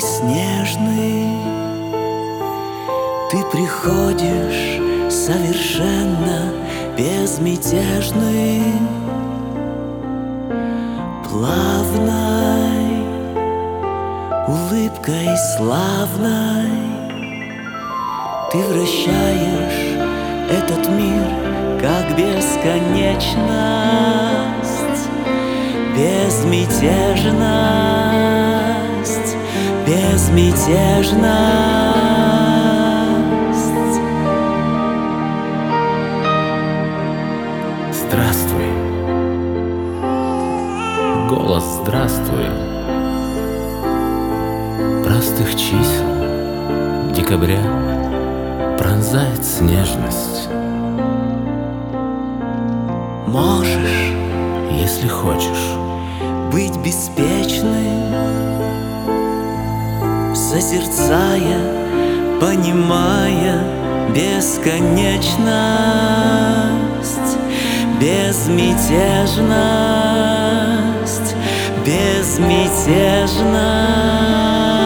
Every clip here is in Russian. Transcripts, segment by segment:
снежный, ты приходишь совершенно безмятежный, плавной улыбкой славной ты вращаешь этот мир, как бесконечность, безмятежность, безмятежность. Здравствуй, голос, здравствуй. Простых чисел декабря пронзает снежность. Можешь, если хочешь, быть беспечным, созерцая, понимая бесконечность, безмятежность, безмятежность.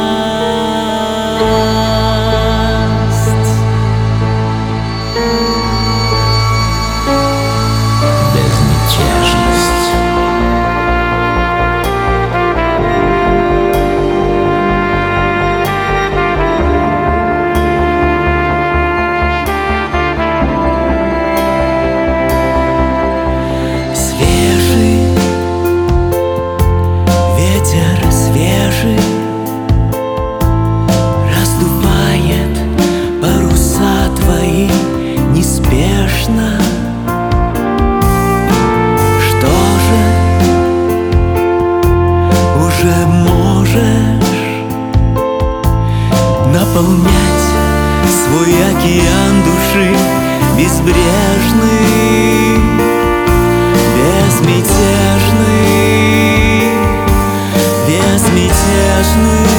Раздувает паруса твои неспешно. Что же, уже можешь наполнять свой океан души безбрежный, безмятежный, безмятежный.